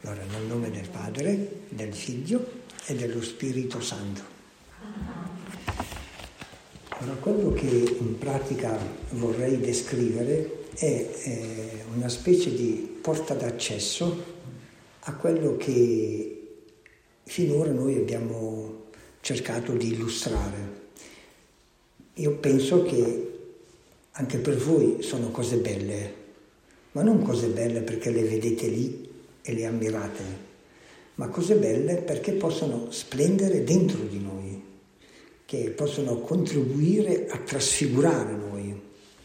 Allora, nel nome del Padre, del Figlio e dello Spirito Santo. Allora, quello che in pratica vorrei descrivere è una specie di porta d'accesso a quello che finora noi abbiamo cercato di illustrare. Io penso che anche per voi sono cose belle, ma non cose belle perché le vedete lì e le ammirate, ma cose belle perché possono splendere dentro di noi, che possono contribuire a trasfigurare noi.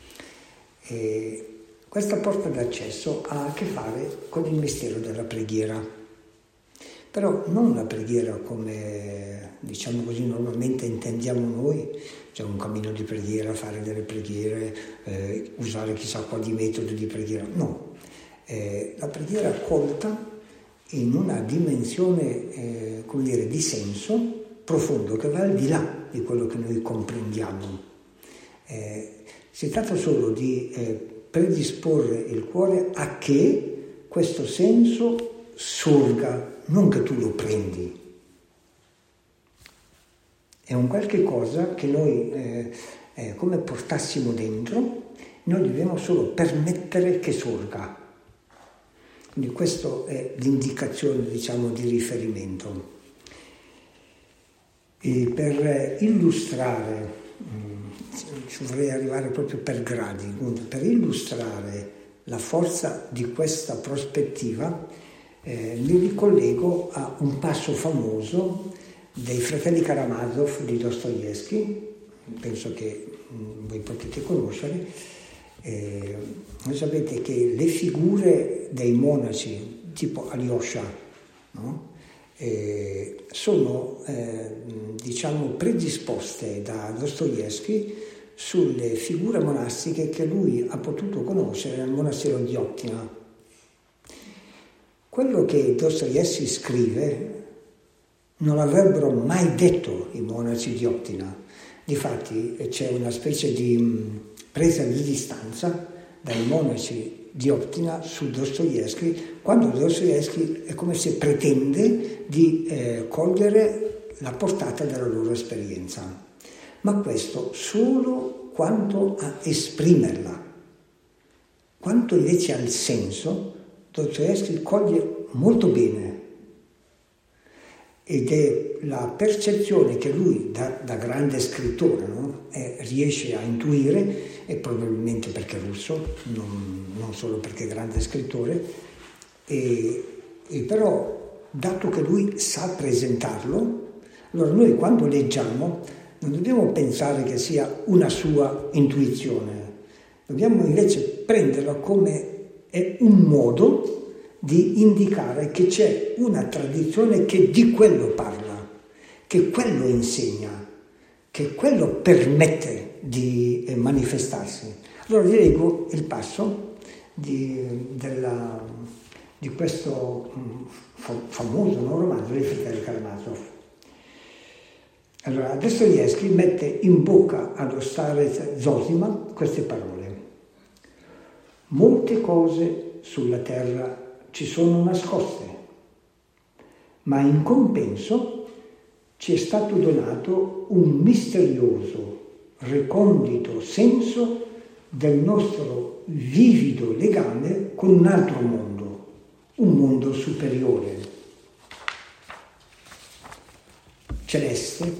E questa porta d'accesso ha a che fare con il mistero della preghiera, però non la preghiera come, diciamo così, normalmente intendiamo noi, cioè un cammino di preghiera, fare delle preghiere, usare chissà quali metodi di preghiera, no. La preghiera colta in una dimensione, come dire, di senso profondo che va al di là di quello che noi comprendiamo. Si tratta solo di predisporre il cuore a che questo senso sorga, non che tu lo prendi. È un qualche cosa che noi, come portassimo dentro, noi dobbiamo solo permettere che sorga. Quindi questa è l'indicazione, diciamo, di riferimento. E per illustrare, ci vorrei arrivare proprio per gradi, per illustrare la forza di questa prospettiva, mi ricollego a un passo famoso dei Fratelli Karamazov di Dostoevskij, penso che voi potete conoscere. Voi sapete che le figure dei monaci tipo Alyosha, no? Sono diciamo predisposte da Dostoevskij sulle figure monastiche che lui ha potuto conoscere nel monastero di Optina. Quello che Dostoevskij scrive non avrebbero mai detto i monaci di Optina. Difatti c'è una specie di presa di distanza dai monaci di Optina su Dostoevskij, quando Dostoevskij è come se pretende di cogliere la portata della loro esperienza, ma questo solo quanto a esprimerla. Quanto invece al senso, Dostoevskij coglie molto bene, ed è la percezione che lui, da grande scrittore, no? Riesce a intuire, e probabilmente perché è russo, non solo perché è grande scrittore, e però, dato che lui sa presentarlo, allora noi quando leggiamo non dobbiamo pensare che sia una sua intuizione, dobbiamo invece prenderla come è un modo di indicare che c'è una tradizione che di quello parla, che quello insegna, che quello permette di manifestarsi. Allora vi leggo il passo di questo famoso romanzo dei Fratelli Karamazov. Allora, Dostoevskij mette in bocca allo starec Zosima queste parole: molte cose sulla terra ci sono nascoste, ma in compenso ci è stato donato un misterioso, recondito senso del nostro vivido legame con un altro mondo, un mondo superiore, celeste,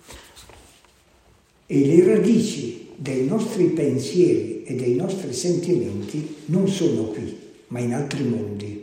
e le radici dei nostri pensieri e dei nostri sentimenti non sono qui, ma in altri mondi.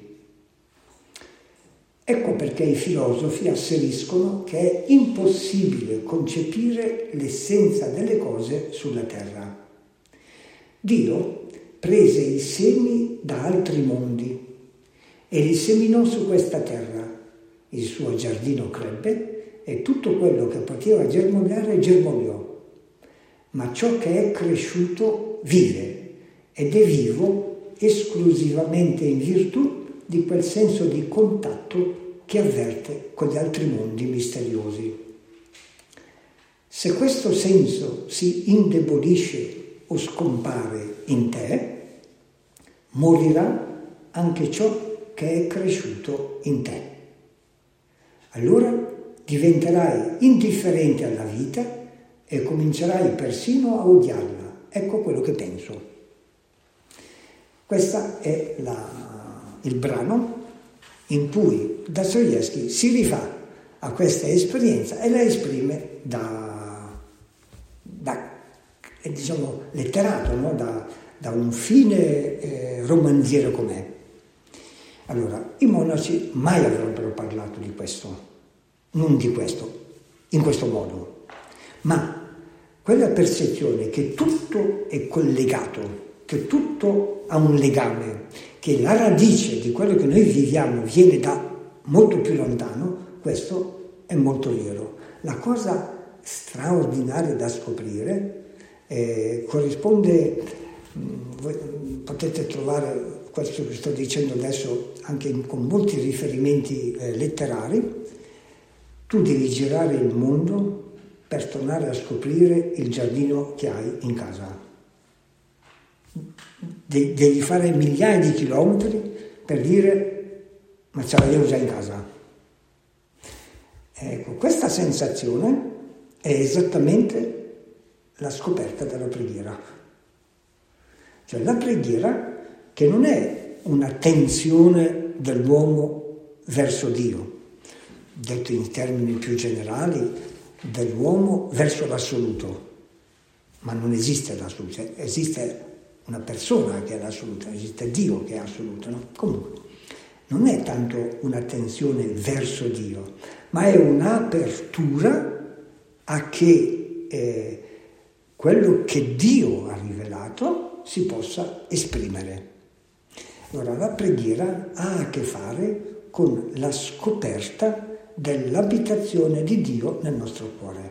Ecco perché i filosofi asseriscono che è impossibile concepire l'essenza delle cose sulla terra. Dio prese i semi da altri mondi e li seminò su questa terra. Il suo giardino crebbe e tutto quello che poteva germogliare germogliò. Ma ciò che è cresciuto vive ed è vivo esclusivamente in virtù di quel senso di contatto che avverte con gli altri mondi misteriosi. Se questo senso si indebolisce o scompare in te, morirà anche ciò che è cresciuto in te. Allora diventerai indifferente alla vita e comincerai persino a odiarla. Ecco quello che penso. Questo è il brano in cui Dostoevskij si rifà a questa esperienza e la esprime diciamo, letterato, no? da un fine romanziere com'è. Allora, i monaci mai avrebbero parlato di questo, non di questo, in questo modo, ma quella percezione che tutto è collegato, che tutto ha un legame, che la radice di quello che noi viviamo viene da molto più lontano, questo è molto vero. La cosa straordinaria da scoprire corrisponde, voi potete trovare questo che sto dicendo adesso anche con molti riferimenti letterari. Tu devi girare il mondo per tornare a scoprire il giardino che hai in casa. Devi fare migliaia di chilometri per dire ma ce l'avevo già in casa. Ecco, questa sensazione è esattamente la scoperta della preghiera. Cioè la preghiera che non è una tensione dell'uomo verso Dio, detto in termini più generali, dell'uomo verso l'assoluto, ma non esiste l'assoluto, esiste una persona che è l'assoluto, esiste Dio che è assoluto, no? Comunque, non è tanto una tensione verso Dio, ma è un'apertura a che quello che Dio ha rivelato si possa esprimere. Allora, la preghiera ha a che fare con la scoperta dell'abitazione di Dio nel nostro cuore.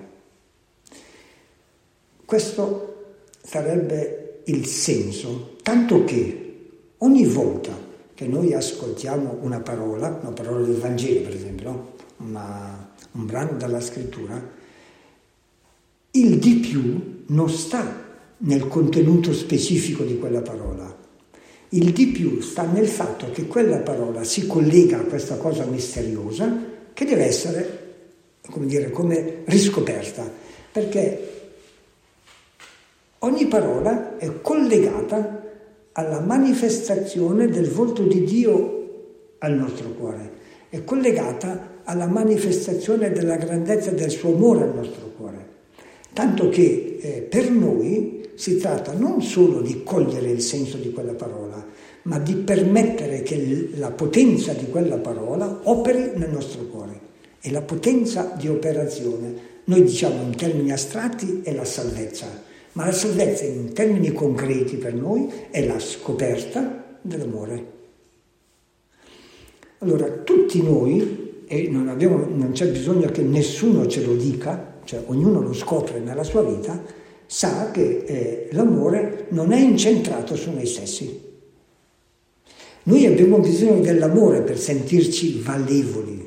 Questo sarebbe il senso, tanto che ogni volta che noi ascoltiamo una parola del Vangelo per esempio, no? Un brano dalla scrittura, il di più non sta nel contenuto specifico di quella parola. Il di più sta nel fatto che quella parola si collega a questa cosa misteriosa che deve essere, come riscoperta, perché ogni parola è collegata alla manifestazione del volto di Dio al nostro cuore, è collegata alla manifestazione della grandezza del suo amore al nostro cuore. Tanto che per noi si tratta non solo di cogliere il senso di quella parola, ma di permettere che la potenza di quella parola operi nel nostro cuore. E la potenza di operazione, noi diciamo in termini astratti, è la salvezza, ma la salvezza in termini concreti per noi è la scoperta dell'amore. Allora, tutti noi, e non c'è bisogno che nessuno ce lo dica, cioè ognuno lo scopre nella sua vita, sa che l'amore non è incentrato su noi stessi. Noi abbiamo bisogno dell'amore per sentirci valevoli,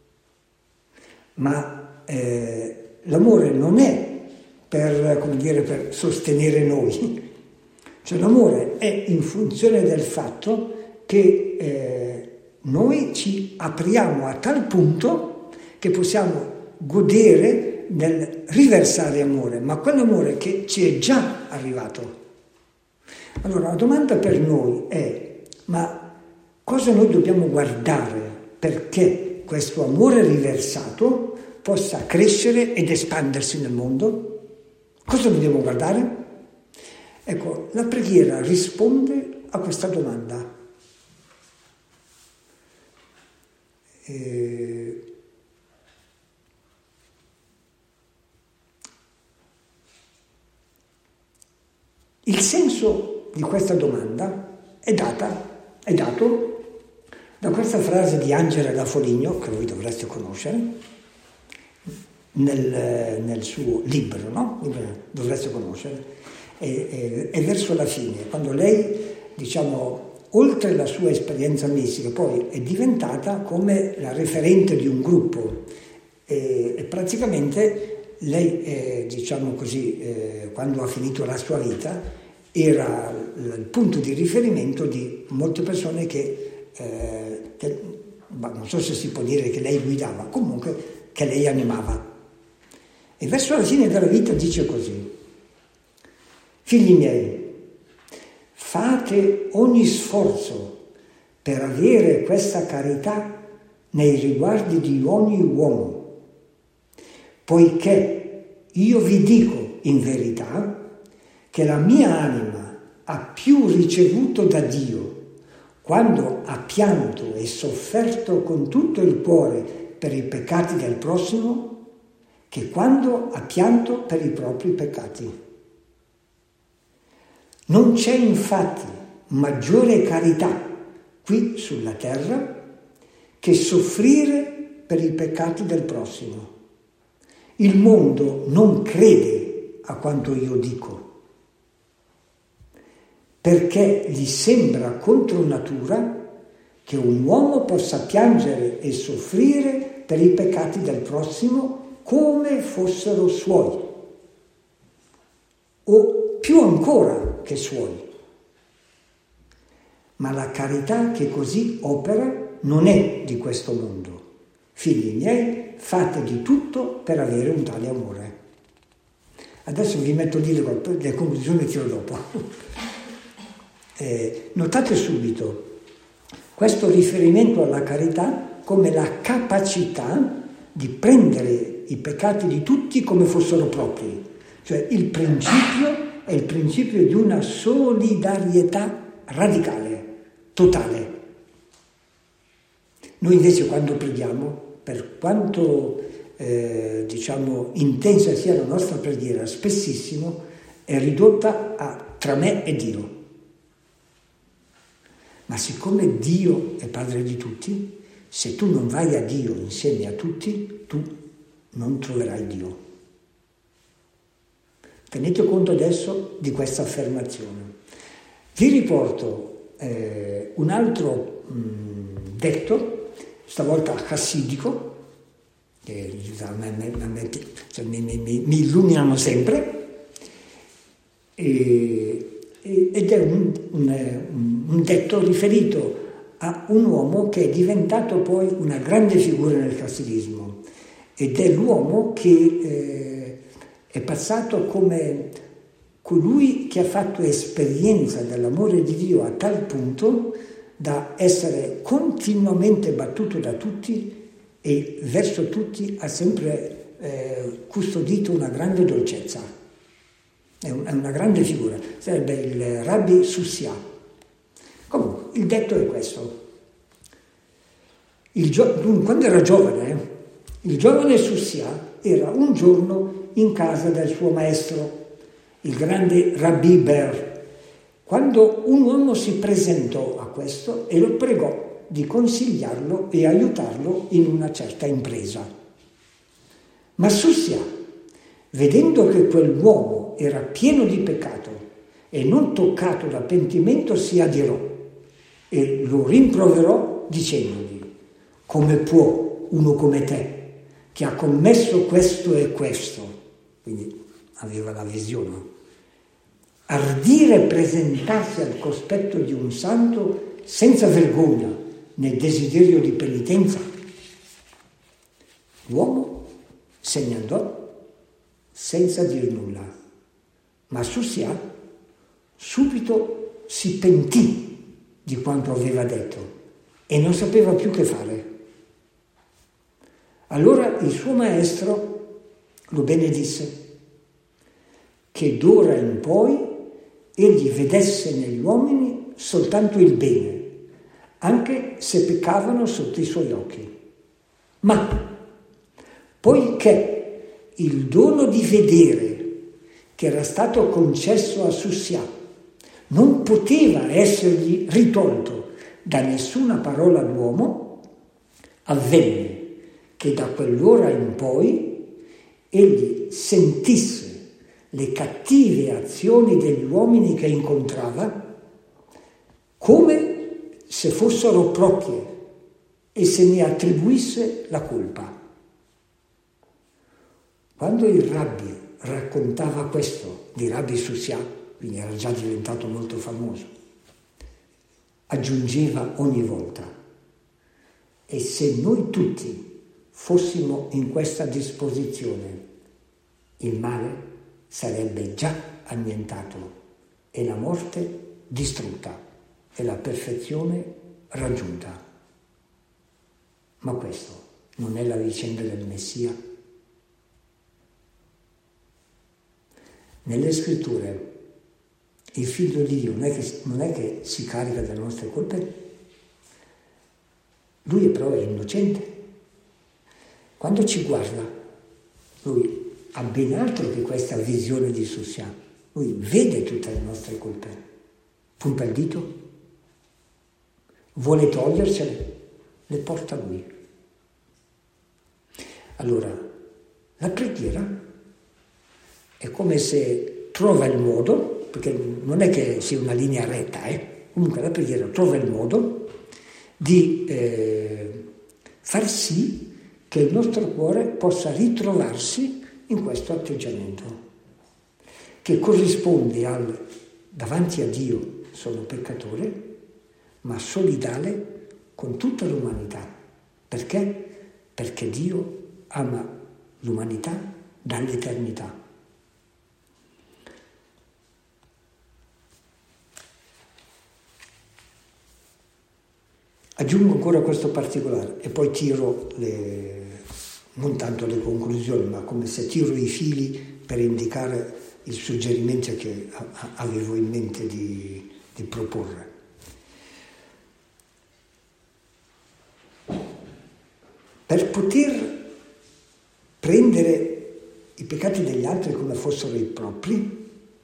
ma l'amore non è per sostenere noi. Cioè l'amore è in funzione del fatto che noi ci apriamo a tal punto che possiamo godere nel riversare amore, ma quell'amore che ci è già arrivato. Allora la domanda per noi è: ma cosa noi dobbiamo guardare perché questo amore riversato possa crescere ed espandersi nel mondo? Cosa dobbiamo guardare? Ecco, la preghiera risponde a questa domanda. Il senso di questa domanda è dato da questa frase di Angela da Foligno, che voi dovreste conoscere, nel suo libro, no? Dovreste conoscere, e verso la fine, quando lei, oltre la sua esperienza mistica, poi è diventata come la referente di un gruppo, e praticamente lei, quando ha finito la sua vita, era il punto di riferimento di molte persone che non so se si può dire che lei guidava, comunque che lei animava. E verso la fine della vita dice così: figli miei, fate ogni sforzo per avere questa carità nei riguardi di ogni uomo, poiché io vi dico in verità che la mia anima ha più ricevuto da Dio quando ha pianto e sofferto con tutto il cuore per i peccati del prossimo che quando ha pianto per i propri peccati. Non c'è infatti maggiore carità qui sulla terra che soffrire per i peccati del prossimo. Il mondo non crede a quanto io dico, perché gli sembra contro natura che un uomo possa piangere e soffrire per i peccati del prossimo come fossero suoi, o più ancora che suoi. Ma la carità che così opera non è di questo mondo. Figli miei, fate di tutto per avere un tale amore. Adesso vi metto lì le conclusioni, tiro dopo. Notate subito questo riferimento alla carità come la capacità di prendere i peccati di tutti come fossero propri. Cioè il principio è il principio di una solidarietà radicale, totale. Noi invece quando preghiamo, per quanto intensa sia la nostra preghiera, spessissimo è ridotta a tra me e Dio. Ma siccome Dio è Padre di tutti, se tu non vai a Dio insieme a tutti, tu non troverai Dio. Tenete conto adesso di questa affermazione. Vi riporto un altro detto, stavolta chassidico, che mi illuminano sempre, ed è un detto riferito a un uomo che è diventato poi una grande figura nel chassidismo, ed è l'uomo che è passato come colui che ha fatto esperienza dell'amore di Dio a tal punto da essere continuamente battuto da tutti e verso tutti ha sempre custodito una grande dolcezza. È una grande figura, sarebbe il Rabbi Sussia. Comunque, il detto è questo. Quando era giovane, il giovane Sussia era un giorno in casa del suo maestro, il grande Rabbi Ber, quando un uomo si presentò a questo e lo pregò di consigliarlo e aiutarlo in una certa impresa. Ma Sussia, vedendo che quell'uomo era pieno di peccato e non toccato da pentimento, si adirò e lo rimproverò dicendogli: come può uno come te, che ha commesso questo e questo, quindi aveva la visione, ardire presentarsi al cospetto di un santo senza vergogna né desiderio di penitenza? L'uomo se ne andò senza dir nulla, ma Sussia subito si pentì di quanto aveva detto e non sapeva più che fare. Allora il suo maestro lo benedisse, che d'ora in poi egli vedesse negli uomini soltanto il bene, anche se peccavano sotto i suoi occhi. Ma poiché il dono di vedere che era stato concesso a Sussia non poteva essergli ritolto da nessuna parola d'uomo, avvenne che da quell'ora in poi egli sentisse le cattive azioni degli uomini che incontrava come se fossero proprie e se ne attribuisse la colpa. Quando il Rabbi raccontava questo di Rabbi Sussia, quindi era già diventato molto famoso, aggiungeva ogni volta: E se noi tutti fossimo in questa disposizione, il male sarebbe già annientato e la morte distrutta e la perfezione raggiunta. Ma questo non è la vicenda del Messia. Nelle scritture il Figlio di Dio non è che si carica delle nostre colpe, lui però è innocente. Quando ci guarda, lui ha ben altro che questa visione di Susia. Lui vede tutte le nostre colpe, punta il dito, vuole togliercele, le porta a lui. Allora, la preghiera è come se trova il modo, perché non è che sia una linea retta, comunque la preghiera trova il modo di far sì che il nostro cuore possa ritrovarsi in questo atteggiamento, che corrisponde al davanti a Dio sono peccatore, ma solidale con tutta l'umanità. Perché? Perché Dio ama l'umanità dall'eternità. Aggiungo ancora questo particolare e poi tiro non tanto le conclusioni, ma come se tiro i fili per indicare il suggerimento che avevo in mente di proporre. Per poter prendere i peccati degli altri come fossero i propri,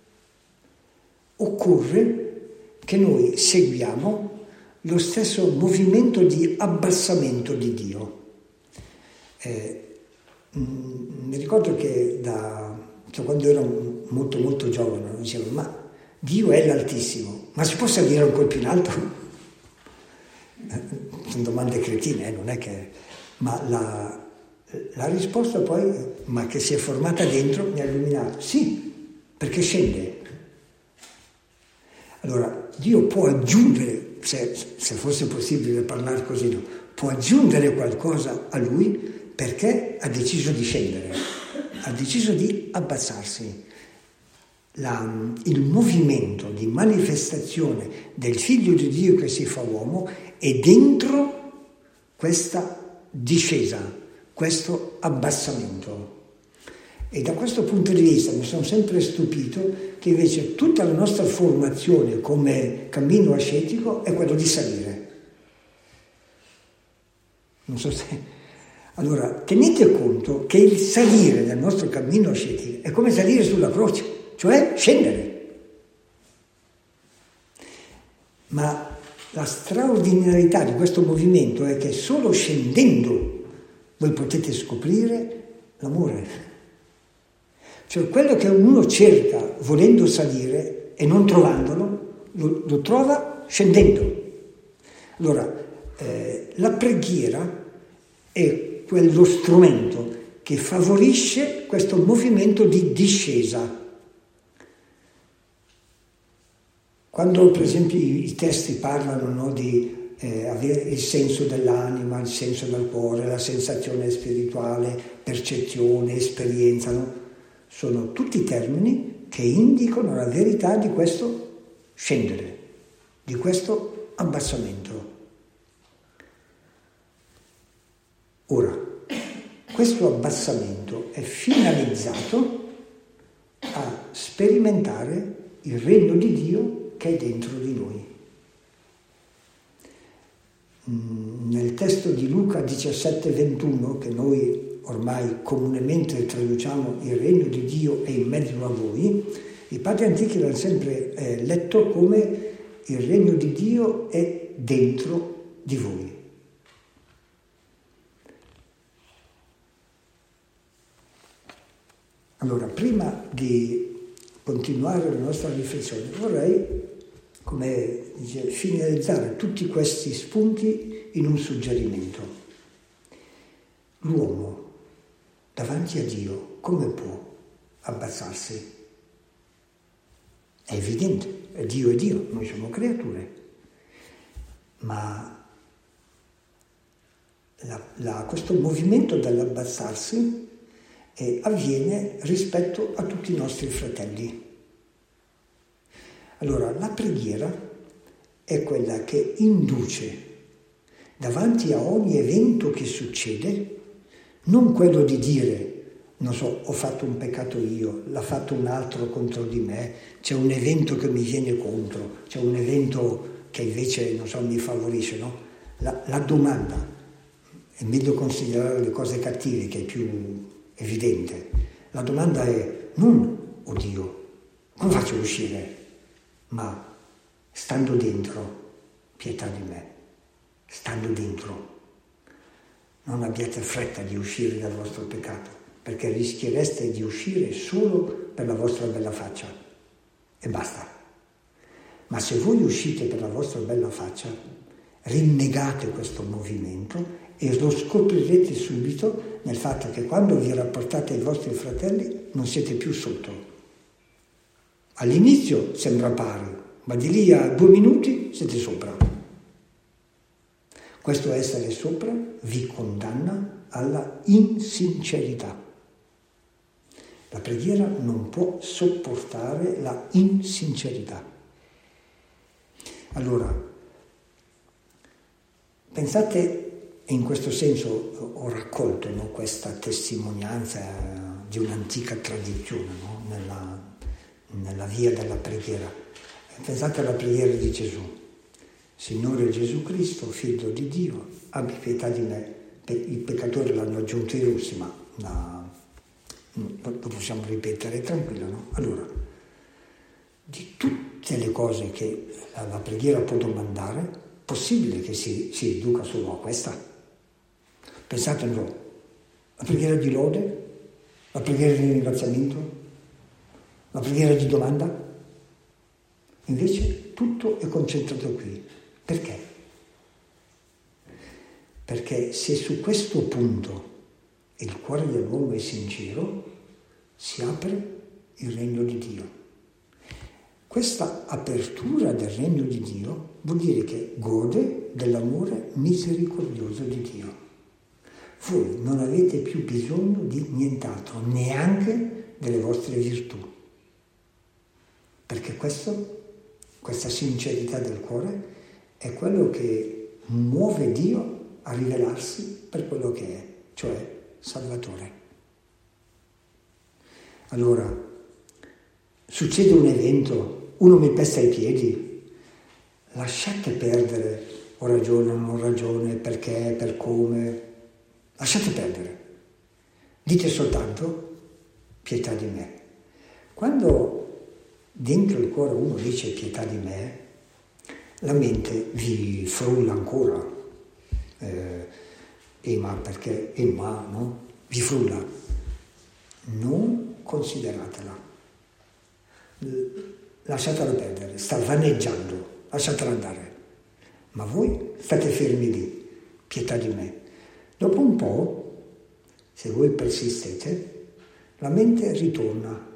occorre che noi seguiamo lo stesso movimento di abbassamento di Dio. Mi ricordo che quando ero molto molto giovane dicevo, ma Dio è l'Altissimo, ma si può salire ancora più in alto? Sono domande cretine, non è che... Ma la risposta poi, ma che si è formata dentro, mi ha illuminato. Sì, perché scende. Allora, Dio può aggiungere, se fosse possibile parlare così, no? Può aggiungere qualcosa a lui perché ha deciso di scendere, ha deciso di abbassarsi. Il movimento di manifestazione del Figlio di Dio che si fa uomo è dentro questa discesa, questo abbassamento. E da questo punto di vista mi sono sempre stupito che invece tutta la nostra formazione come cammino ascetico è quello di salire. Non so se... Allora, tenete conto che il salire del nostro cammino ascetico è come salire sulla croce, cioè scendere. Ma la straordinarietà di questo movimento è che solo scendendo voi potete scoprire l'amore. Cioè quello che uno cerca volendo salire e non trovandolo, lo trova scendendo. Allora, la preghiera è quello strumento che favorisce questo movimento di discesa. Quando per esempio i testi parlano, no, di avere il senso dell'anima, il senso del cuore, la sensazione spirituale, percezione, esperienza, no? Sono tutti termini che indicano la verità di questo scendere, di questo abbassamento. Ora, questo abbassamento è finalizzato a sperimentare il regno di Dio che è dentro di noi. Nel testo di Luca 17,21, che noi ormai comunemente traduciamo il regno di Dio è in mezzo a voi, i padri antichi l'hanno sempre letto come il regno di Dio è dentro di voi. Allora, prima di continuare la nostra riflessione, vorrei, come dice, finalizzare tutti questi spunti in un suggerimento. L'uomo davanti a Dio come può abbassarsi? È evidente, Dio è Dio, noi siamo creature, ma questo movimento dell'abbassarsi avviene rispetto a tutti i nostri fratelli. Allora, la preghiera è quella che induce davanti a ogni evento che succede, non quello di dire, non so, ho fatto un peccato io, l'ha fatto un altro contro di me, c'è un evento che mi viene contro, c'è un evento che invece, non so, mi favorisce, no? La domanda, è meglio considerare le cose cattive che è più evidente, la domanda è non, oddio, come faccio a uscire? Ma stando dentro, pietà di me, stando dentro, non abbiate fretta di uscire dal vostro peccato, perché rischiereste di uscire solo per la vostra bella faccia e basta. Ma se voi uscite per la vostra bella faccia, rinnegate questo movimento e lo scoprirete subito nel fatto che quando vi rapportate ai vostri fratelli non siete più sotto. All'inizio sembra pari, ma di lì a 2 minuti siete sopra. Questo essere sopra vi condanna alla insincerità. La preghiera non può sopportare la insincerità. Allora, pensate, e in questo senso ho raccolto, no, questa testimonianza di un'antica tradizione, no, nella via della preghiera. Pensate alla preghiera di Gesù. Signore Gesù Cristo, Figlio di Dio, abbi pietà di me. I peccatori l'hanno aggiunto i russi, ma lo possiamo ripetere tranquillo, no? Allora, di tutte le cose che la preghiera può domandare, possibile che si riduca solo a questa? Pensate, no, la preghiera di lode, la preghiera di ringraziamento, la preghiera di domanda? Invece tutto è concentrato qui. Perché? Perché se su questo punto il cuore dell'uomo è sincero, si apre il regno di Dio. Questa apertura del regno di Dio vuol dire che gode dell'amore misericordioso di Dio. Voi non avete più bisogno di nient'altro, neanche delle vostre virtù. Perché questa sincerità del cuore è quello che muove Dio a rivelarsi per quello che è, cioè Salvatore. Allora, succede un evento, uno mi pesta i piedi, lasciate perdere, ho ragione, non ho ragione, perché, per come, lasciate perdere. Dite soltanto pietà di me. Quando dentro il cuore uno dice pietà di me, la mente vi frulla ancora, ma perché, ma, no? Vi frulla. Non consideratela. Lasciatela perdere, sta vaneggiando, lasciatela andare. Ma voi state fermi lì, pietà di me. Dopo un po', se voi persistete, la mente ritorna.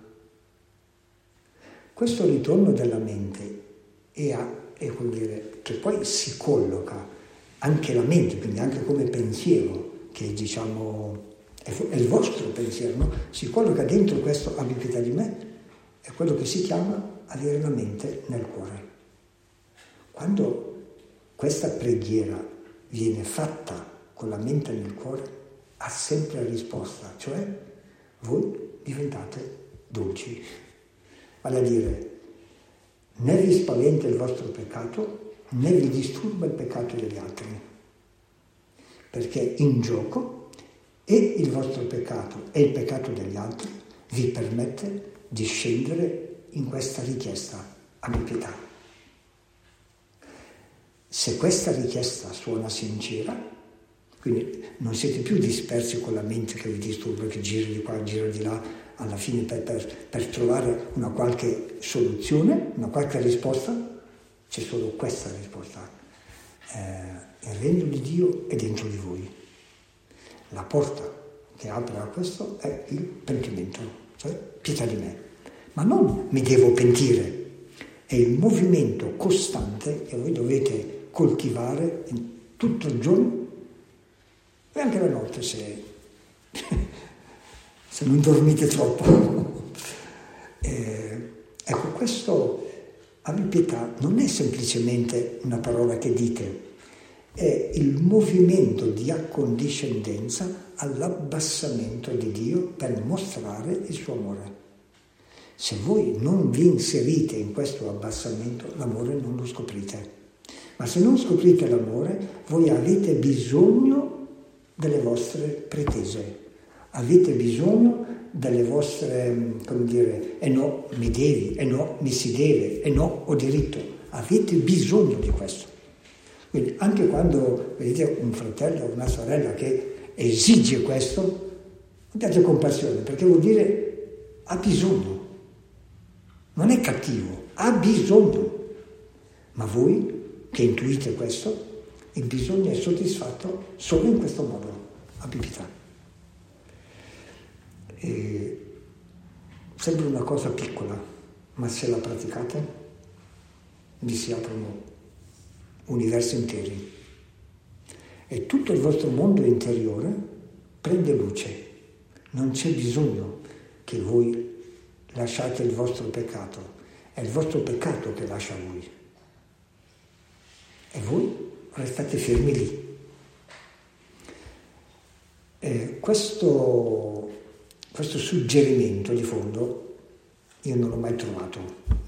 Questo ritorno della mente vuol dire che poi si colloca anche la mente, quindi anche come pensiero, che diciamo è il vostro pensiero, no? Si colloca dentro questo abbi pietà di me, è quello che si chiama avere la mente nel cuore. Quando questa preghiera viene fatta con la mente nel cuore, ha sempre la risposta, cioè voi diventate dolci. Vale a dire, né vi spaventa il vostro peccato, né vi disturba il peccato degli altri, perché in gioco e il vostro peccato e il peccato degli altri vi permette di scendere in questa richiesta, abbi pietà. Se questa richiesta suona sincera, quindi non siete più dispersi con la mente che vi disturba, che gira di qua, gira di là, alla fine per trovare una qualche soluzione, una qualche risposta, c'è solo questa risposta. Il regno di Dio è dentro di voi. La porta che apre a questo è il pentimento, cioè pietà di me. Ma non mi devo pentire, è il movimento costante che voi dovete coltivare in tutto il giorno e anche la notte se non dormite troppo. Ecco, questo abbi pietà non è semplicemente una parola che dite, è il movimento di accondiscendenza all'abbassamento di Dio per mostrare il suo amore. Se voi non vi inserite in questo abbassamento, l'amore non lo scoprite. Ma se non scoprite l'amore, voi avete bisogno delle vostre pretese, avete bisogno delle vostre, come dire, no, mi devi, no, mi si deve, no, ho diritto. Avete bisogno di questo. Quindi anche quando vedete un fratello o una sorella che esige questo, abbiate compassione, perché vuol dire ha bisogno. Non è cattivo, ha bisogno. Ma voi che intuite questo, il bisogno è soddisfatto solo in questo modo, abbi pietà. Sembra una cosa piccola, ma se la praticate vi si aprono universi interi e tutto il vostro mondo interiore prende luce. Non c'è bisogno che voi lasciate il vostro peccato, è il vostro peccato che lascia voi e voi restate fermi lì. Questo suggerimento di fondo io non l'ho mai trovato,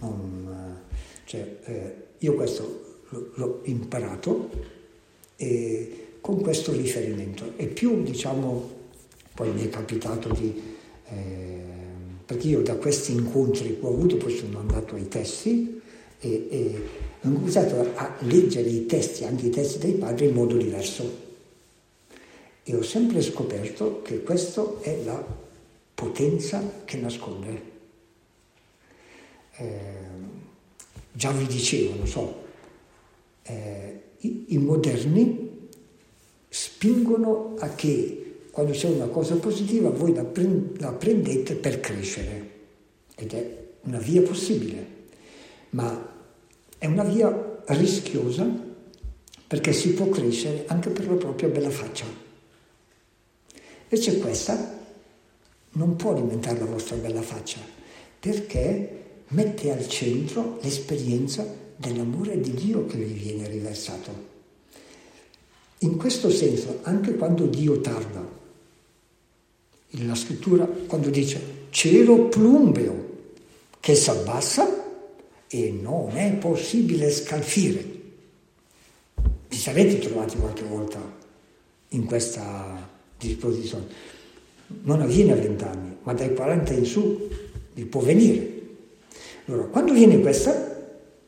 io questo l'ho imparato con questo riferimento e più poi mi è capitato perché io da questi incontri che ho avuto poi sono andato ai testi e ho cominciato a leggere i testi, anche i testi dei padri in modo diverso e ho sempre scoperto che questa è la potenza che nasconde. Già vi dicevo, non so, i moderni spingono a che quando c'è una cosa positiva voi la prendete per crescere ed è una via possibile, ma è una via rischiosa perché si può crescere anche per la propria bella faccia. Invece questa non può alimentare la vostra bella faccia perché mette al centro l'esperienza dell'amore di Dio che vi viene riversato. In questo senso, anche quando Dio tarda, la scrittura quando dice cielo plumbeo che si abbassa e non è possibile scalfire, vi sarete trovati qualche volta in questa disposizione. Non avviene a 20 anni, ma dai 40 in su vi può venire. Allora, quando viene questa,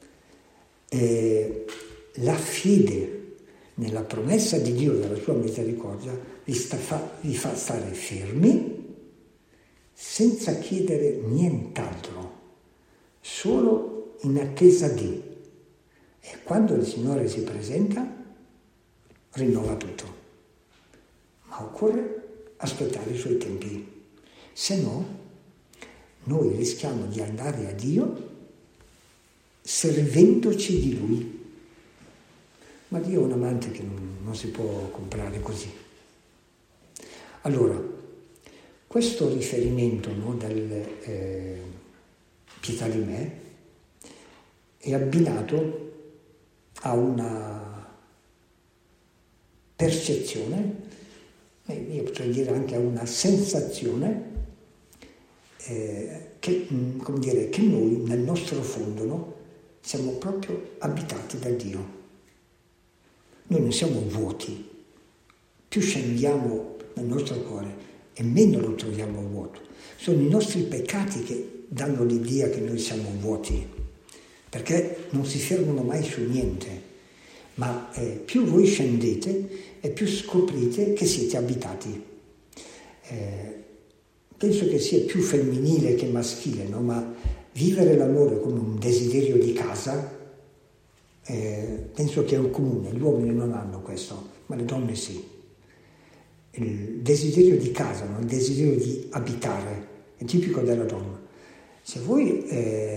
la fede nella promessa di Dio della sua misericordia vi fa stare fermi senza chiedere nient'altro, solo in attesa di. E quando il Signore si presenta, rinnova tutto. Ma occorre aspettare i suoi tempi, se no noi rischiamo di andare a Dio servendoci di Lui. Ma Dio è un amante che non si può comprare così. Allora, questo riferimento del pietà di me è abbinato a una percezione, io potrei dire anche a una sensazione che noi nel nostro fondo siamo proprio abitati da Dio. Noi non siamo vuoti, più scendiamo nel nostro cuore e meno lo troviamo vuoto. Sono i nostri peccati che danno l'idea che noi siamo vuoti, perché non si fermano mai su niente, ma più voi scendete e più scoprite che siete abitati. Penso che sia più femminile che maschile, no? Ma vivere l'amore come un desiderio di casa, penso che è un comune, gli uomini non hanno questo, ma le donne sì. Il desiderio di casa, no? Il desiderio di abitare, è tipico della donna. Se voi,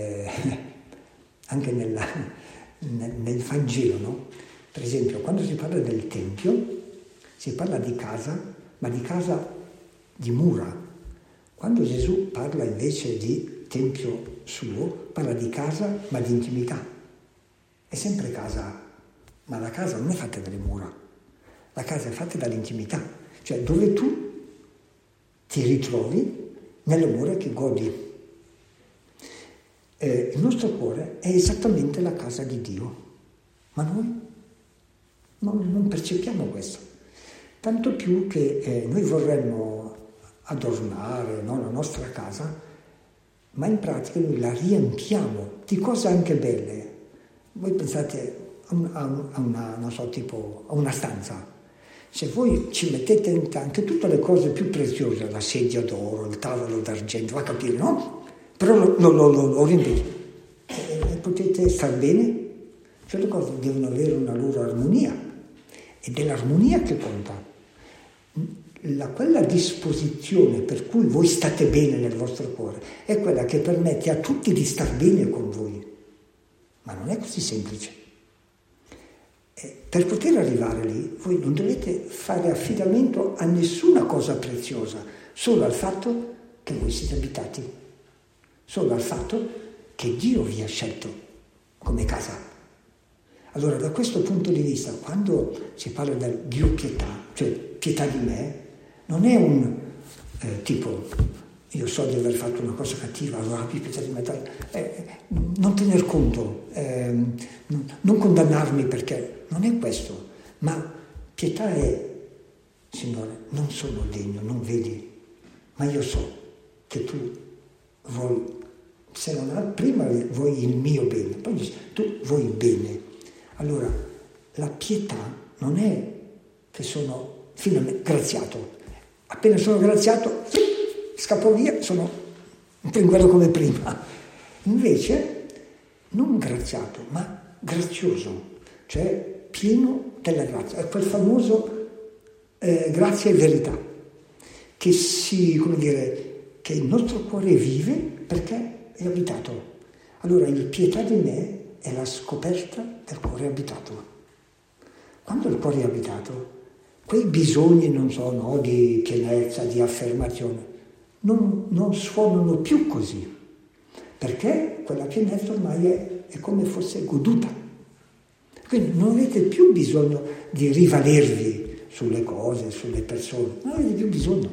anche nel Vangelo, no? Per esempio, quando si parla del Tempio, Si parla di casa, ma di casa di mura. Quando Gesù parla invece di tempio suo, parla di casa, ma di intimità. È sempre casa, ma la casa non è fatta dalle mura. La casa è fatta dall'intimità, cioè dove tu ti ritrovi nelle mura che godi. Il nostro cuore è esattamente la casa di Dio, ma noi non percepiamo questo. Tanto più che noi vorremmo adornare, no, la nostra casa, ma in pratica noi la riempiamo di cose anche belle. Voi pensate a una, non so, tipo a una stanza. Se voi ci mettete anche tutte le cose più preziose, la sedia d'oro, il tavolo d'argento, va a capire, no? Però lo riempite e potete star bene. Cioè le cose devono avere una loro armonia, ed è l'armonia che conta. Quella disposizione per cui voi state bene nel vostro cuore è quella che permette a tutti di star bene con voi. Ma non è così semplice. Per poter arrivare lì, voi non dovete fare affidamento a nessuna cosa preziosa, solo al fatto che voi siete abitati, solo al fatto che Dio vi ha scelto come casa. Allora, da questo punto di vista, quando si parla del Dio pietà, cioè pietà di me, non è un tipo, io so di aver fatto una cosa cattiva, allora abbi pietà di me, non tener conto, non condannarmi perché non è questo, ma pietà è, Signore, non sono degno, non vedi, ma io so che tu vuoi, se non ha, prima vuoi il mio bene, poi dici, tu vuoi il bene. Allora, la pietà non è che sono finalmente graziato. Appena sono graziato, scappo via, sono un pinguello come prima. Invece, non graziato, ma grazioso, cioè pieno della grazia. È quel famoso grazia e verità, che che il nostro cuore vive perché è abitato. Allora, il pietà di me è la scoperta del cuore abitato. Quando il cuore è abitato, quei bisogni, non so, no, di pienezza, di affermazione, non suonano più così, perché quella pienezza ormai è come fosse goduta. Quindi non avete più bisogno di rivalervi sulle cose, sulle persone, non avete più bisogno.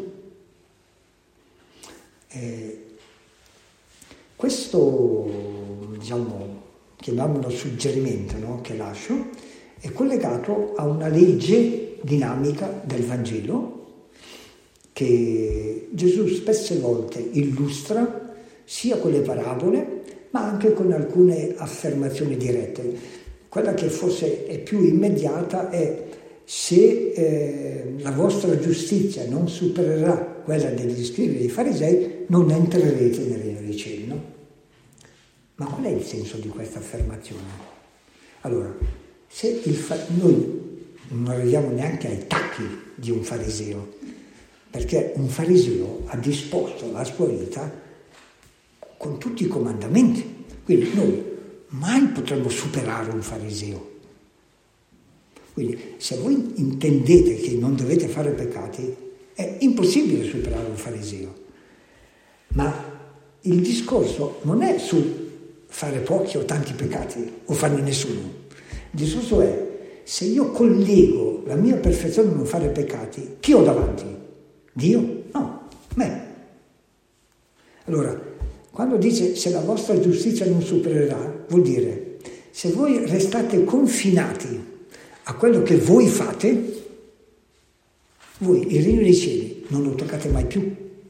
Questo, diciamo, chiamiamolo suggerimento, no, che lascio, è collegato a una legge dinamica del Vangelo che Gesù spesse volte illustra sia con le parabole ma anche con alcune affermazioni dirette. Quella che forse è più immediata è: se la vostra giustizia non supererà quella degli scribi e dei farisei, non entrerete nel regno dei cieli, no? Ma qual è il senso di questa affermazione? Allora, se noi non arriviamo neanche ai tacchi di un fariseo, perché un fariseo ha disposto la sua vita con tutti i comandamenti, quindi noi mai potremmo superare un fariseo. Quindi se voi intendete che non dovete fare peccati, è impossibile superare un fariseo. Ma il discorso non è su fare pochi o tanti peccati o farne nessuno. Il discorso è: se io collego la mia perfezione a non fare peccati, chi ho davanti? Dio? No, me. Allora, quando dice se la vostra giustizia non supererà, vuol dire se voi restate confinati a quello che voi fate, voi il regno dei cieli non lo toccate mai più.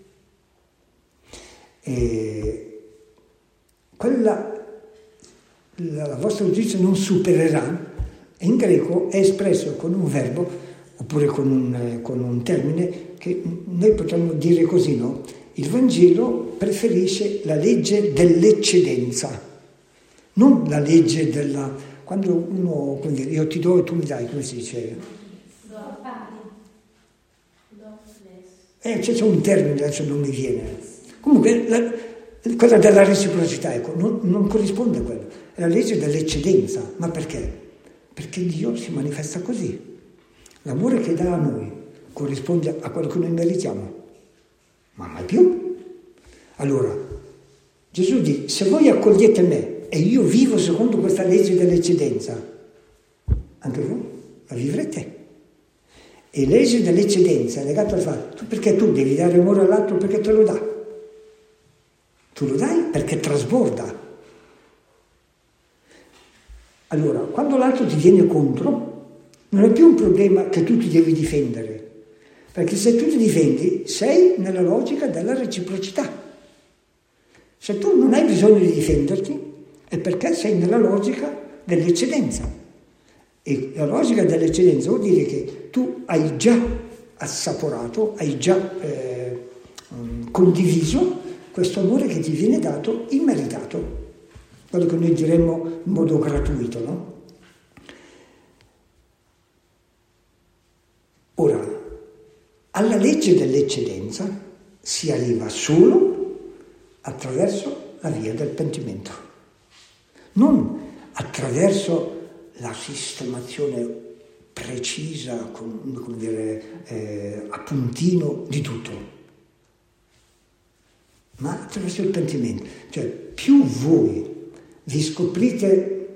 La vostra giustizia non supererà, in greco è espresso con un verbo oppure con un termine che noi potremmo dire così, no? Il Vangelo preferisce la legge dell'eccedenza, non la legge della... Quando uno, come dire, io ti do e tu mi dai, come si dice? C'è un termine, adesso non mi viene. Comunque, quella della reciprocità, ecco, non corrisponde a quello. È la legge dell'eccedenza. Ma perché? Perché Dio si manifesta così. L'amore che dà a noi corrisponde a quello che noi meritiamo, ma mai più. Allora, Gesù dice, se voi accogliete me e io vivo secondo questa legge dell'eccedenza, anche voi la vivrete. E la legge dell'eccedenza è legata al fatto, perché tu devi dare amore all'altro perché te lo dà. Tu lo dai perché trasborda. Allora, quando l'altro ti viene contro, non è più un problema che tu ti devi difendere, perché se tu ti difendi sei nella logica della reciprocità. Se tu non hai bisogno di difenderti è perché sei nella logica dell'eccedenza. E la logica dell'eccedenza vuol dire che tu hai già assaporato, hai già condiviso questo amore che ti viene dato immeritato, quello che noi diremmo in modo gratuito, no? Ora, alla legge dell'eccedenza si arriva solo attraverso la via del pentimento, non attraverso la sistemazione precisa, come dire, a puntino di tutto, ma attraverso il pentimento. Cioè, più voi vi scoprite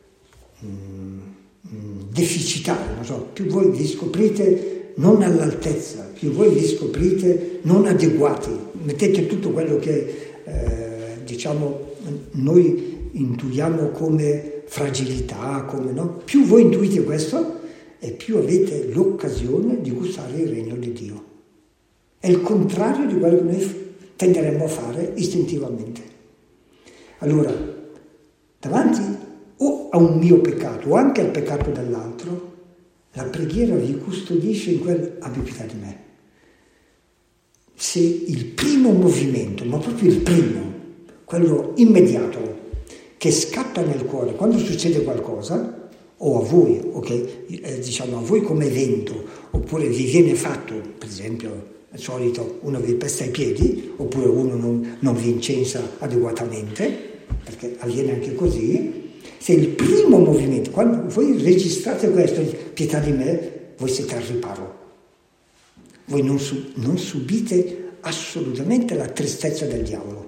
deficitari, non so, più voi vi scoprite non all'altezza, più voi vi scoprite non adeguati, mettete tutto quello che diciamo noi intuiamo come fragilità, come no? Più voi intuite questo e più avete l'occasione di gustare il regno di Dio. È il contrario di quello che noi tenderemmo a fare istintivamente. Allora, davanti o a un mio peccato o anche al peccato dell'altro, la preghiera vi custodisce in quel abbi pietà di me. Se il primo movimento, ma proprio il primo, quello immediato, che scatta nel cuore quando succede qualcosa, o a voi, diciamo a voi come evento, oppure vi viene fatto, per esempio, al solito uno vi pesta i piedi, oppure uno non vi incensa adeguatamente, perché avviene anche così. Se il primo movimento, quando voi registrate questo, pietà di me, voi siete al riparo. Voi non subite assolutamente la tristezza del diavolo.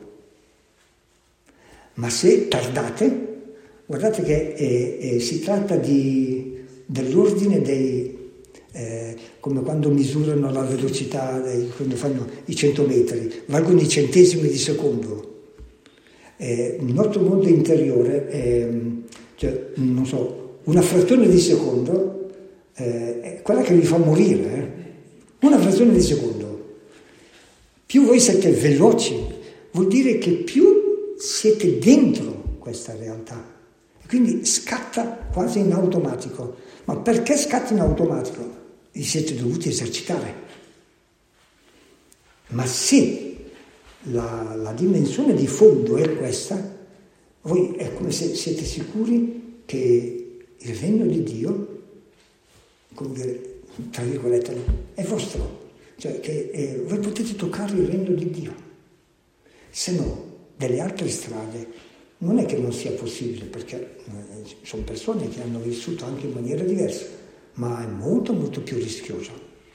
Ma se tardate, guardate che si tratta dell'ordine dei... come quando misurano la velocità, quando fanno i 100 metri, valgono i centesimi di secondo. Il nostro mondo interiore, cioè, non so, una frazione di secondo è quella che vi fa morire. Una frazione di secondo. Più voi siete veloci, vuol dire che più siete dentro questa realtà. E quindi scatta quasi in automatico. Ma perché scatta in automatico? Vi siete dovuti esercitare. Ma se la dimensione di fondo è questa, voi è come se siete sicuri che il regno di Dio, come dire, tra virgolette, è vostro. Cioè che voi potete toccare il regno di Dio. Se no, delle altre strade non è che non sia possibile, perché sono persone che hanno vissuto anche in maniera diversa, ma è molto molto più rischioso.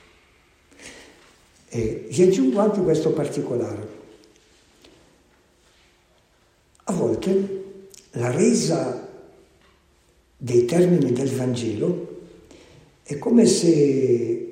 E vi aggiungo anche questo particolare. A volte la resa dei termini del Vangelo è come se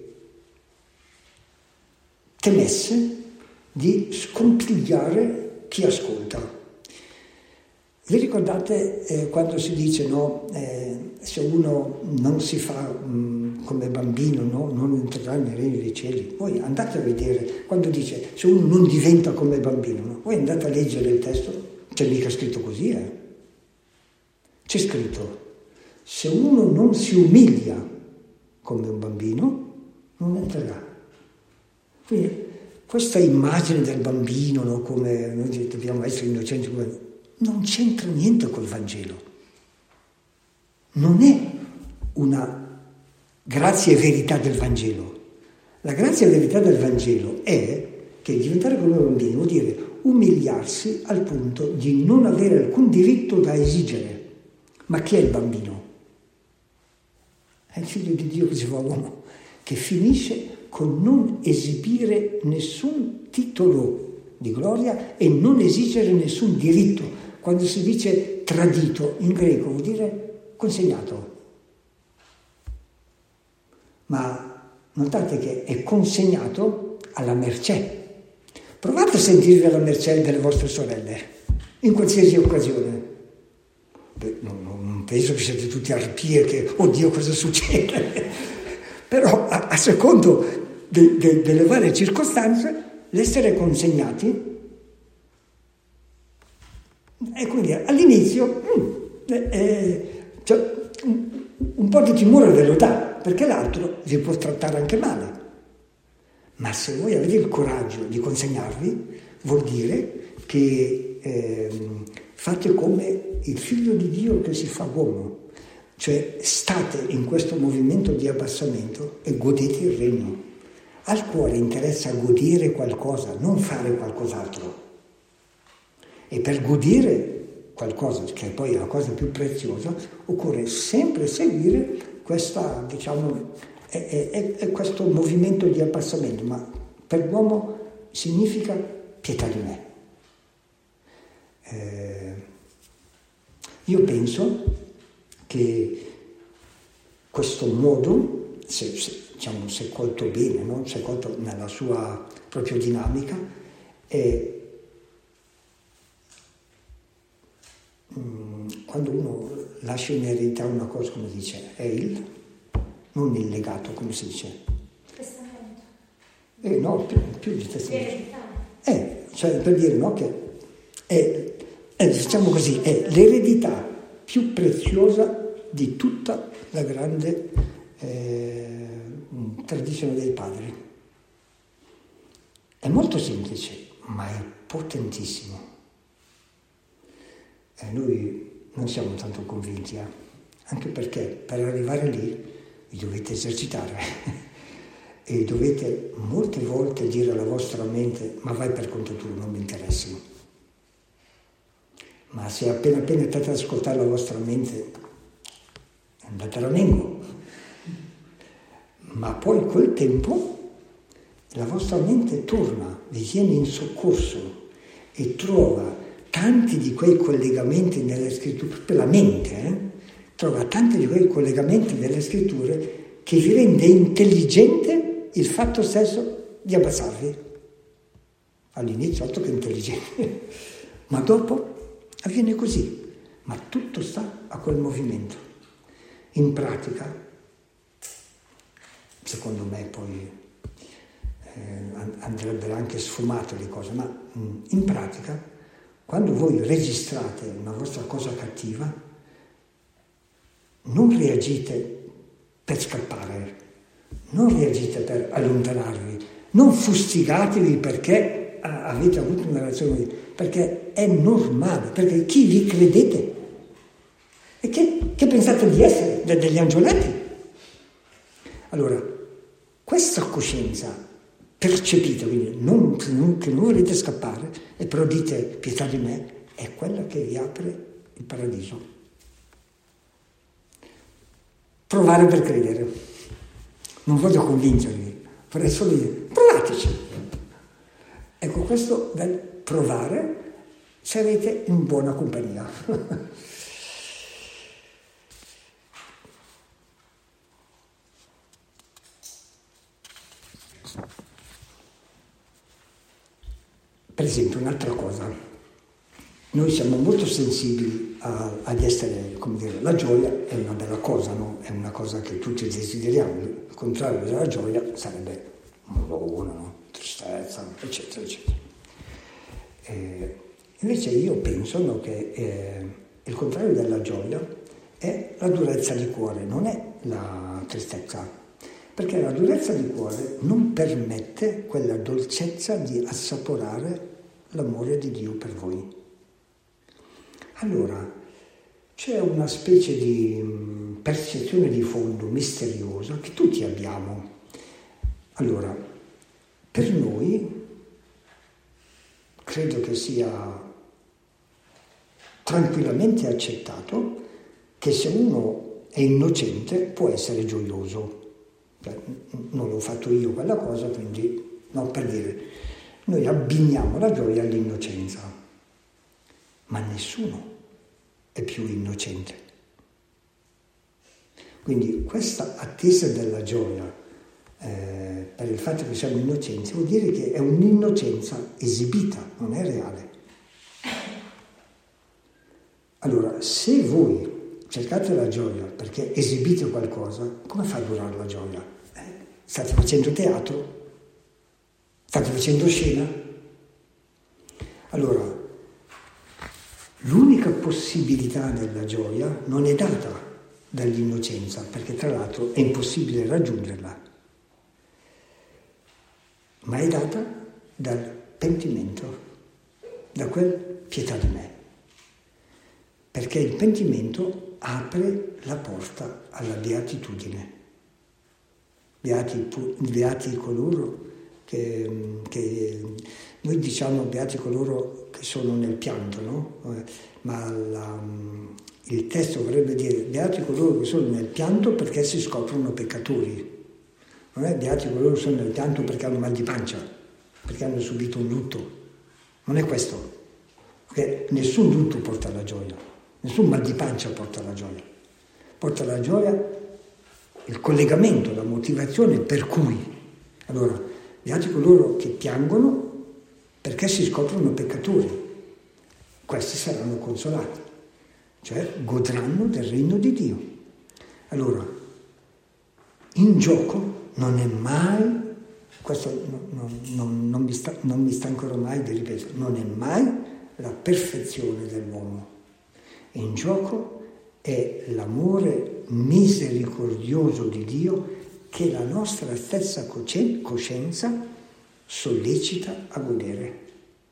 temesse di scompigliare chi ascolta. Vi ricordate quando si dice se uno non si fa come bambino, no, non entrerà nel regno dei cieli? Voi andate a vedere, quando dice se uno non diventa come bambino, no? Voi andate a leggere il testo, c'è mica scritto così, C'è scritto, se uno non si umilia come un bambino, non entrerà. Quindi questa immagine del bambino, no, come noi dobbiamo essere innocenti, non c'entra niente col Vangelo. Non è una grazia e verità del Vangelo. La grazia e verità del Vangelo è che diventare come un bambino vuol dire umiliarsi al punto di non avere alcun diritto da esigere. Ma chi è il bambino? È il figlio di Dio che si fa uomo. che finisce con non esibire nessun titolo di gloria e non esigere nessun diritto. Quando si dice tradito in greco vuol dire consegnato. Ma notate che è consegnato alla mercé. Provate a sentirvi alla mercé delle vostre sorelle, in qualsiasi occasione. Beh, non penso che siete tutti arpie che, oddio, cosa succede? Però a secondo delle varie circostanze, l'essere consegnati, e quindi all'inizio c'è un po' di timore ve lo dà, perché l'altro vi può trattare anche male. Ma se voi avete il coraggio di consegnarvi, vuol dire che fate come il figlio di Dio che si fa uomo, cioè state in questo movimento di abbassamento e godete il regno. Al cuore interessa godere qualcosa, non fare qualcos'altro. E per godere qualcosa, che poi è la cosa più preziosa, occorre sempre seguire questa, è questo movimento di abbassamento, ma per l'uomo significa pietà di me. Io penso che questo modo, se colto bene, no? Se colto nella sua propria dinamica, è quando uno lascia in eredità una cosa, come dice, non il legato, come si dice? Testamento. No, più di testamento. Cioè per dire, no, che diciamo così, è l'eredità più preziosa di tutta la grande tradizione dei padri. È molto semplice, ma è potentissimo. Noi non siamo tanto convinti, anche perché per arrivare lì vi dovete esercitare e dovete molte volte dire alla vostra mente: ma vai per conto tuo, non mi interessi. Ma se appena state ad ascoltare la vostra mente, andate a ramengo. Ma poi col tempo la vostra mente torna, vi viene in soccorso e trova tanti di quei collegamenti nelle scritture, proprio la mente, trova tanti di quei collegamenti nelle scritture che vi rende intelligente il fatto stesso di abbassarvi. All'inizio altro che intelligente, ma dopo avviene così, ma tutto sta a quel movimento. In pratica, secondo me poi andrebbero anche sfumate le cose, ma in pratica quando voi registrate una vostra cosa cattiva, non reagite per scappare, non reagite per allontanarvi, non fustigatevi perché avete avuto una reazione, perché è normale, perché chi vi credete? E che pensate di essere? Degli angioletti? Allora, questa coscienza percepita, quindi che non volete scappare, e però dite pietà di me, è quella che vi apre il paradiso. Provare per credere. Non voglio convincervi, vorrei solo dire, provateci. Ecco, questo del provare sarete in buona compagnia. Per esempio, un'altra cosa, noi siamo molto sensibili agli essere, come dire, la gioia è una bella cosa, no? È una cosa che tutti desideriamo, il contrario della gioia sarebbe molona, no? Tristezza, eccetera, eccetera. Invece io penso, no, che il contrario della gioia è la durezza di cuore, non è la tristezza. Perché la durezza di cuore non permette quella dolcezza di assaporare l'amore di Dio per voi. Allora, c'è una specie di percezione di fondo misteriosa che tutti abbiamo. Allora, per noi credo che sia tranquillamente accettato che se uno è innocente può essere gioioso. Non l'ho fatto io quella cosa, quindi, no, per dire, noi abbiniamo la gioia all'innocenza, ma nessuno è più innocente. Quindi questa attesa della gioia per il fatto che siamo innocenti vuol dire che è un'innocenza esibita, non è reale. Allora, se voi cercate la gioia perché esibite qualcosa, come fa a durare la gioia? State facendo teatro? State facendo scena? Allora, l'unica possibilità della gioia non è data dall'innocenza, perché tra l'altro è impossibile raggiungerla, ma è data dal pentimento, da quel pietà di me. Perché il pentimento apre la porta alla beatitudine. Beati coloro che noi diciamo beati coloro che sono nel pianto, no? Ma il testo vorrebbe dire beati coloro che sono nel pianto perché si scoprono peccatori. Non è beati coloro che sono nel pianto perché hanno mal di pancia, perché hanno subito un lutto. Non è questo. Perché nessun lutto porta alla gioia, nessun mal di pancia porta alla gioia. Porta alla gioia il collegamento, la motivazione per cui. Allora, beati coloro che piangono perché si scoprono peccatori. Questi saranno consolati, cioè godranno del regno di Dio. Allora, in gioco non è mai, questo non mi stancherò mai di ripetere, non è mai la perfezione dell'uomo. In gioco è l'amore misericordioso di Dio che la nostra stessa coscienza sollecita a godere.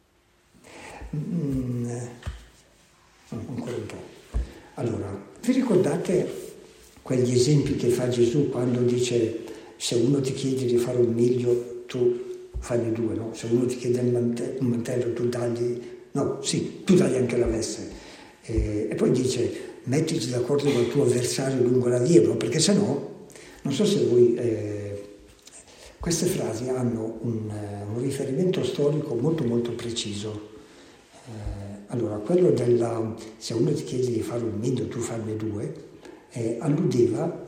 Ancora un po'. Allora, vi ricordate quegli esempi che fa Gesù quando dice se uno ti chiede di fare un miglio tu fanne due, no? Se uno ti chiede un mantello tu dagli, no, sì, tu dagli anche la veste. E poi dice mettiti d'accordo col tuo avversario lungo la via, perché sennò, non so se voi, queste frasi hanno un riferimento storico molto molto preciso. Allora, quello della se uno ti chiede di fare un miglio tu fanne due, alludeva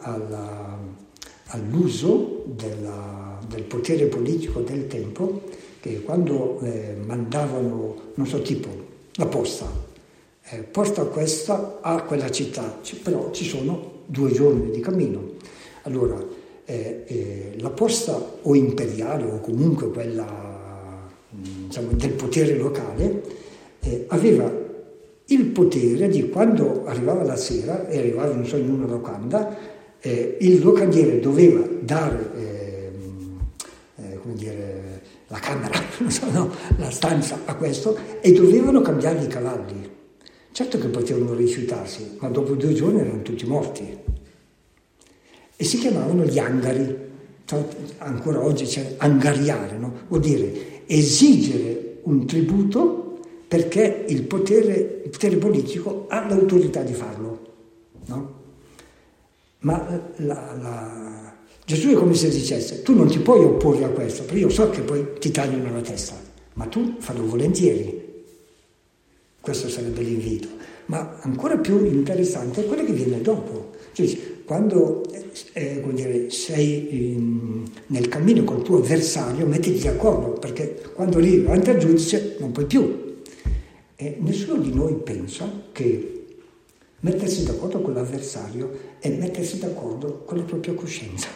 all'uso del potere politico del tempo, che quando mandavano, non so, tipo la posta, porta questa a quella città, però ci sono 2 giorni di cammino. Allora, la posta o imperiale o comunque quella diciamo, del potere locale aveva il potere di quando arrivava la sera e arrivava non so in una locanda, il locandiere doveva dare come dire, la camera, non so, no, la stanza a questo e dovevano cambiare i cavalli. Certo che potevano rifiutarsi, ma dopo 2 giorni erano tutti morti. E si chiamavano gli angari. Ancora oggi c'è angariare, no? Vuol dire esigere un tributo perché il potere politico ha l'autorità di farlo, no? Ma Gesù è come se dicesse, tu non ti puoi opporre a questo, perché io so che poi ti tagliano la testa, ma tu fallo volentieri. Questo sarebbe l'invito. Ma ancora più interessante è quello che viene dopo. Cioè, quando come dire, sei nel cammino col tuo avversario, mettiti d'accordo, perché quando arrivi davanti al giudice non puoi più. E nessuno di noi pensa che mettersi d'accordo con l'avversario è mettersi d'accordo con la propria coscienza.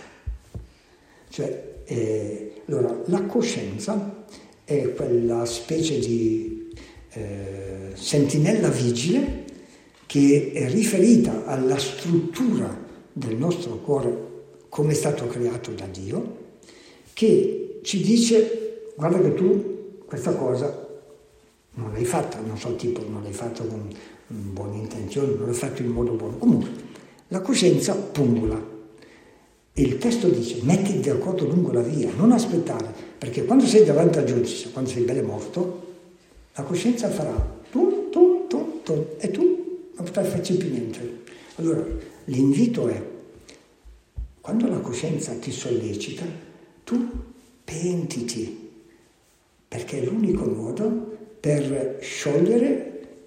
Cioè, allora, la coscienza è quella specie di sentinella vigile che è riferita alla struttura del nostro cuore come è stato creato da Dio, che ci dice guarda che tu questa cosa non l'hai fatta, non so, tipo non l'hai fatta con buone intenzioni, non l'hai fatto in modo buono. Comunque la coscienza pungula e il testo dice mettiti d'accordo lungo la via, non aspettare, perché quando sei davanti al giudice, quando sei bello morto, la coscienza farà tum, tum, tum, tum, e tu non potrai farci più niente. Allora, l'invito è Quando la coscienza ti sollecita, tu pentiti, perché è l'unico modo per sciogliere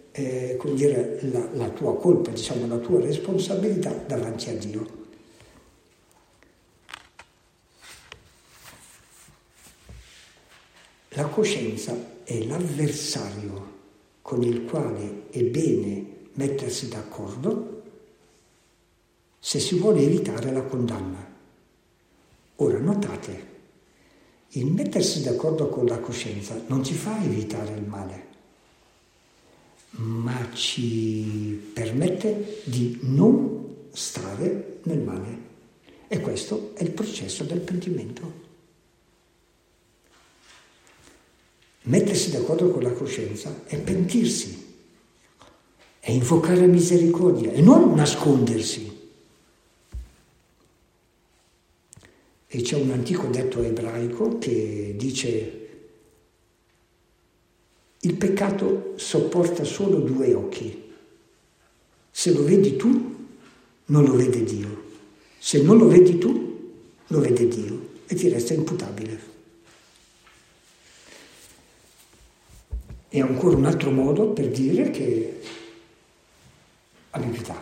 la tua colpa, diciamo, la tua responsabilità davanti a Dio. La coscienza è l'avversario con il quale è bene mettersi d'accordo se si vuole evitare la condanna. Ora, notate, il mettersi d'accordo con la coscienza non ci fa evitare il male, ma ci permette di non stare nel male. E questo è il processo del pentimento. Mettersi d'accordo con la coscienza è pentirsi, è invocare misericordia e non nascondersi. E c'è un antico detto ebraico che dice: il peccato sopporta solo 2 occhi. Se lo vedi tu, non lo vede Dio. Se non lo vedi tu, lo vede Dio e ti resta imputabile. È ancora un altro modo per dire che abbi pietà.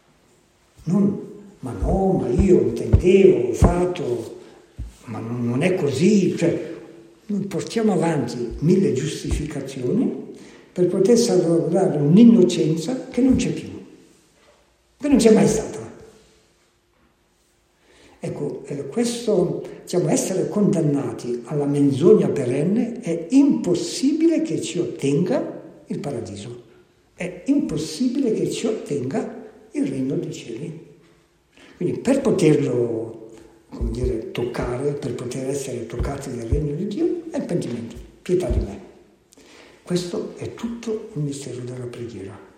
Ma io intendevo, ho fatto, ma non è così. Cioè, noi portiamo avanti 1000 giustificazioni per poter salvaguardare un'innocenza che non c'è più, che non c'è mai stata. Ecco, questo, diciamo, essere condannati alla menzogna perenne è impossibile che ci ottenga il paradiso, è impossibile che ci ottenga il regno dei cieli. Quindi per poterlo, come dire, toccare, per poter essere toccati dal regno di Dio, è il pentimento, pietà di me. Questo è tutto il mistero della preghiera.